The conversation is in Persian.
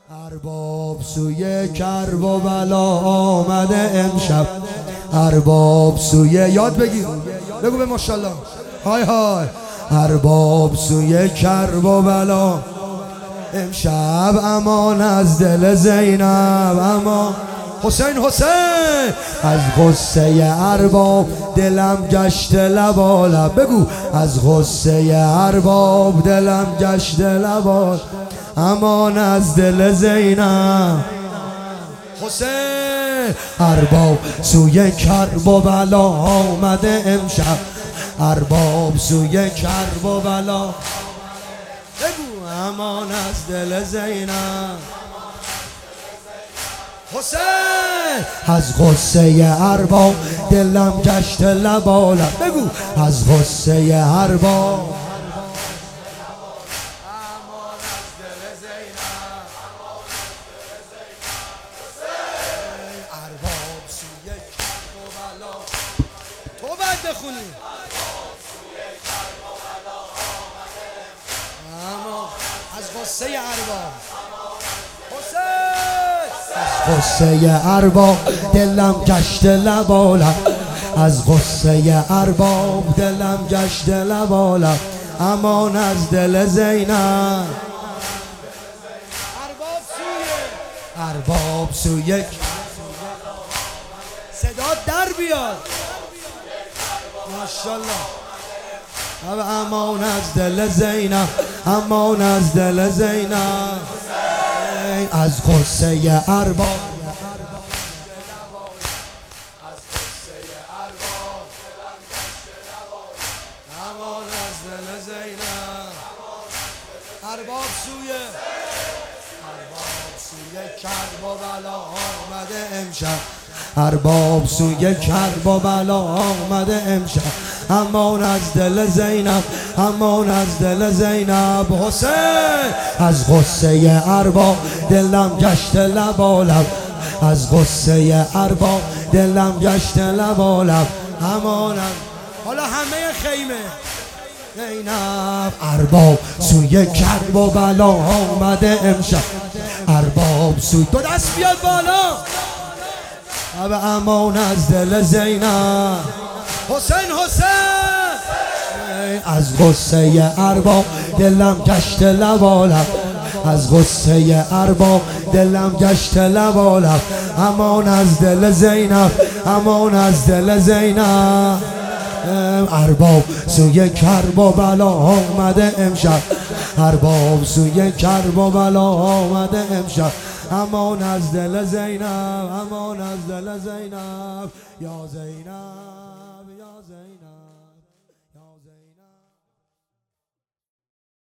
ارباب سوی کرب و بلا آمده امشب. ارباب سوی یاد بگیر، بگو به ماشاءالله. های های. ارباب سوی کرب و بلا امشب، امان از دل زینب، امان حسین حسین. از غصه ارباب دلم گشت لبالب، بگو از غصه ارباب دلم گشت لبالب، امان از دل زینب حسین. ارباب سوی کرب و بلا آمده امشب. ارباب سوی کرب و بلا، بگو امان از دل زینب حسین. از غصه ارباب دلم گشت لبالب، بگو از غصه ارباب تو باید بخونی. اما از غصه ارباب حسین. از غصه ارباب دلم گشت لبالب، از غصه ارباب دلم گشت لبالب، امان از دل زینب. ارباب سوی صدا در بیاد ماشاءالله. امان از دل زینب، امان از دل زینب. از غصه ارباب امان از دل زینب. ارباب سوی کرب و بلا آمده امشب. ارباب سوی کرب و بلا آمده امشب، امان از دل زینب، امان از دل زینب حسین. از غصه ارباب دلم گشت لبالب، از غصه ارباب دلم گشت لبالب، امانم. حالا همه خیمه زینب. ارباب سوی کرب و بلا آمده امشب. ارباب سوی دو دست بیاد بالا. امان از دل زینب حسین حسین. از غصه ارباب دلم گشت لبالب، از غصه ارباب دلم گشت لبالب، امان از دل زینب، امان از دل زینب. ارباب سوی کرب و بلا آمده امشب. ارباب سوی کرب و بلا آمده امشب، امان از دل زینب، امان از دل زینب یا زینب.